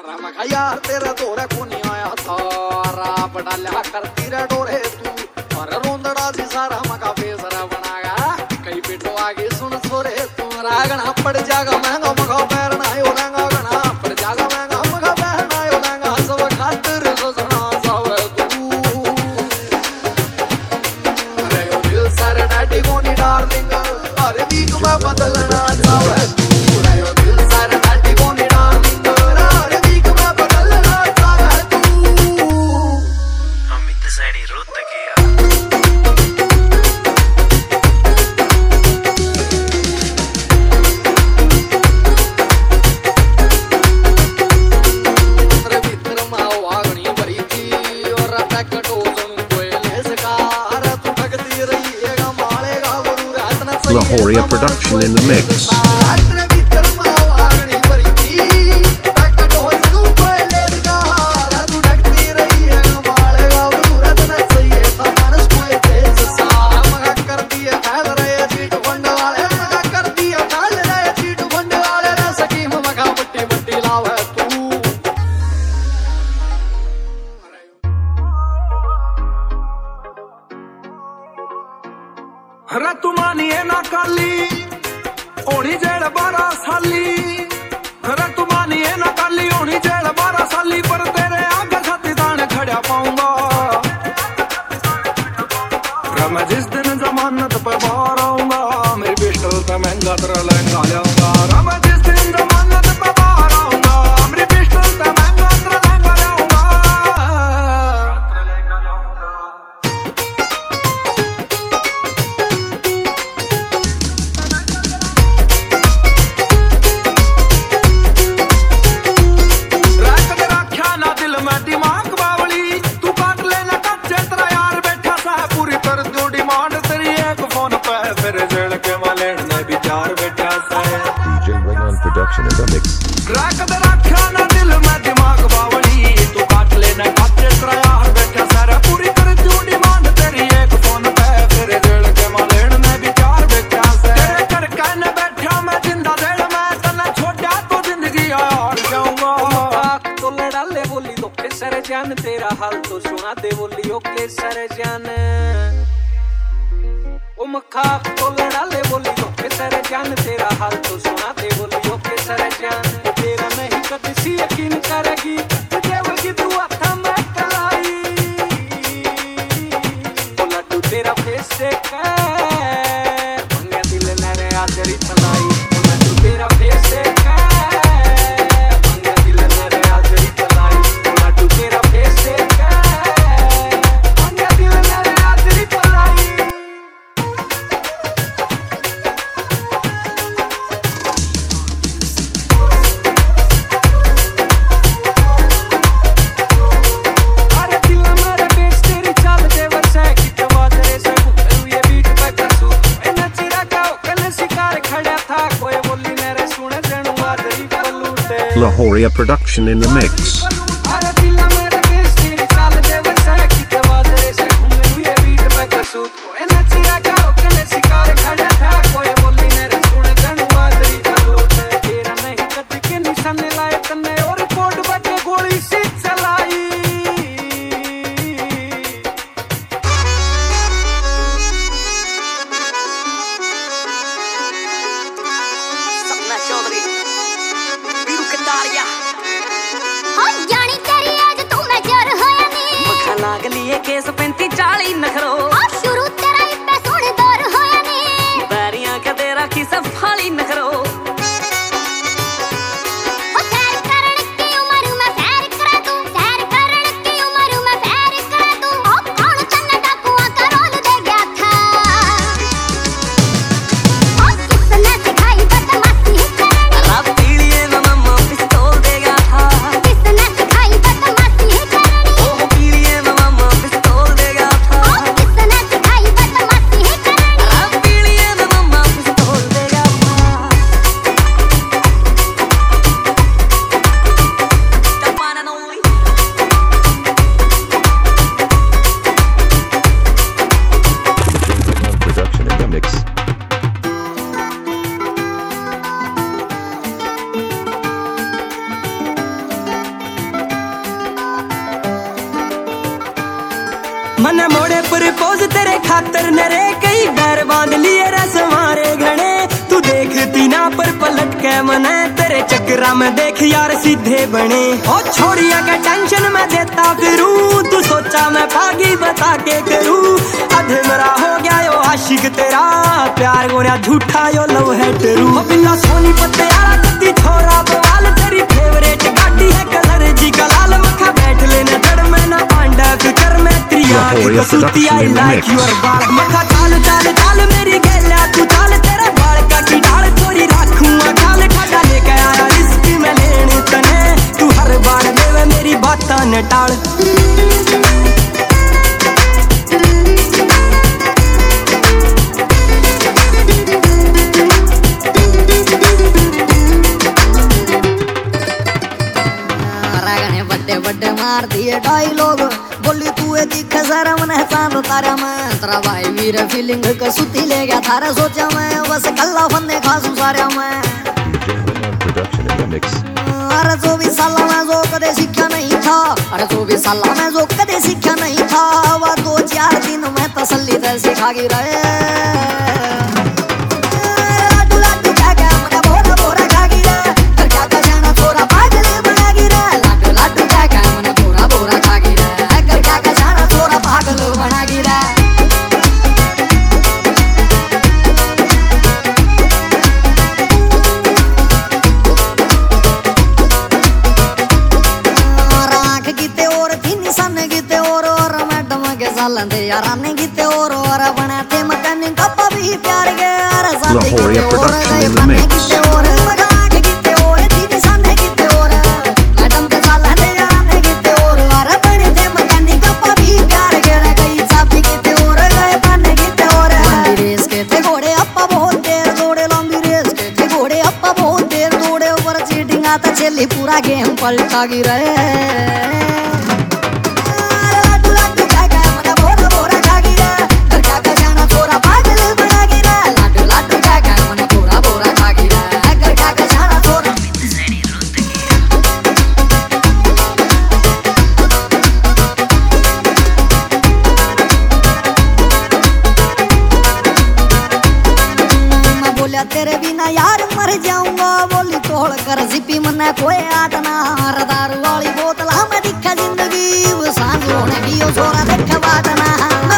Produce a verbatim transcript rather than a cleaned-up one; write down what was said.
यार तेरा दौरे को नहीं आया था राप डाला करती रे डोरे तू और रोंदड़ा सी सारा मका फेसरा बनागा कई बेटो आगे सुन छोरे तू रागना पड़ जागा महंगा मका पैरना यो लंगा गना पड़ जागा महंगा मका पैरना यो लंगा सब खातिर सजना सावे तू अरे यो दिल सारे डैडी को नहीं डार्लिंग अरे वीक में बदलना सावे तू अरे यो दिल सारे डैडी को नहीं darling Lahoria production in the mix. रे तू मानिए ना काली ओनी जेल बारह साली रे तू मानिए ना काली ओनी जेल बारह साली पर तेरे आगे छाती दाने खड़ा पाऊंगा रे मैं जिस दिन जमानत पे बाहर आऊंगा मेरी पिस्टल पे महंगा तेरा लहंगा लाऊंगा रे मैं जिस दिन जमानत पे बाहर आऊंगा मेरी पिस्टल पे महंगा तेरा लहंगा लाऊंगा Production in the mix. रख दे रखा ना दिल में दिमाग बावली तू काट लेना काटे तेरा यार बैठा सारा पूरी कर तू डिमांड तेरी एक फोन पे फिर जेल के मालेन में विचार बैठा से तेरे कर कहने बैठा मैं जिंदा जेल में तने छोड़ा तो जिंदगी हार जाऊंगा तो लड़ा ले बोली तो के सर जान तेरा हाल तो सुना दे बोली ओ के सर जान ओ मखा तो लड़ा ले बोली तो के सर जान तेरा हाल तो सुना दे बोली ओ के सर जान तेरा नहीं कभी सी यकीन करेगी तुझे वही दुआ था मैं कलाई ओ लड्डू तेरा फेस देख मंगे दिल नरे आदरी तलाई ओ लड्डू तेरा फेस देख मंगे दिल नरे आदरी तलाई ओ लड्डू तेरा फेस देख मंगे दिल नरे आदरी तलाई Lahoria production in the mix. केस पैंती चाली नखरो शुरू तेरा इतना सोने दौर होया ने बैरियां के तेरा की सफाली नखरो सैर करने की उम्र में सैर करा तू सैर करने की उम्र में सैर करा तू ओ कौन तन्ने डाकुआ का रोल दे गया था ओ किसने सिखाई बदमाशी करनी रात पीड़िए में मम्मा पिस्तौल दे गया था किसने सिखाई बदमाशी करनी ओ पीड़िए में मम्मा पिस्तौल दे गया था किसने सिखाई बदमाशी करनी रात पीड़िए में मम्मा पिस्तौल दे गया खातर नरे कई बैर बांध लिए रस मारे घने तू देखती ना पर पलट के मने तेरे चक्रा में देख यार सीधे बने ओ छोड़िया का टेंशन मैं देता फिरूं तू सोचा मैं भागी बता के करूं अधे मेरा हो गया यो आशिक तेरा प्यार गोरा झूठा यो लव है तेरू ओ बिल्ला सोनी पत्ते यारा कत्ती छोरा बवाल तेरी फेवरेट गाड़ी है कलर जी का लाल मखा बैठ लेने जड़ में ना पांडा फिकर में त्रिया की कसूती आई लाइक योर बाल मखा चाल चाल चाल मेरी गेला तू चाल तेरा बाल का की डाल चोरी राखूंगा खाल ठाडा लेके आया रिस्क में लेने तने तू हर बार देवे मेरी बातां न टाल बड़े मार दिए डायलॉग बोली तू दिख जरा मन चांद तारा मैं तेरा भाई वीर फीलिंग का सुती ले गया थारा सोचा मैं बस कल्ला फंदे खासू सारा मैं Production in the mix. अरे चौबीस साल में जो कदे सीखा नहीं था अरे चौबीस साल में जो कदे सीखा नहीं था वह दो चार दिन में तसल्ली से सिखा गी रहे लाडू लाडू क्या क्या मना बोरा बोरा खा गी रे कर क्या का जाना छोरा पागल बना गी रे लाडू लाडू क्या क्या मना बोरा बोरा खा गी रे कर क्या का जाना छोरा पागल बना गी रे याराने गीते और और बनाते मकान कप्पा भी प्यार के यार साथी Lahoria production in the mix. गीते और मगाक गीते और दीदी साने गीते और मैडम के सालाने याराने गीते और और बनते मकान कप्पा भी प्यार के रे कई साथी गीते और गए पाने गीते और लंबी रेस के थे घोड़े अप्पा बहुत देर दौड़े लंबी रेस के थे घोड़े अप्पा बहुत देर दौड़े ऊपर चीटिंग आता चली पूरा गेम पलटा गिरे तेरे बिना यार मर जाऊंगा बोली तोड़ कर जिपी मना कोई आदना दारू वाली बोतल हमें दिखा जिंदगी वो सांझ होने की ओ छोरा देखा बातना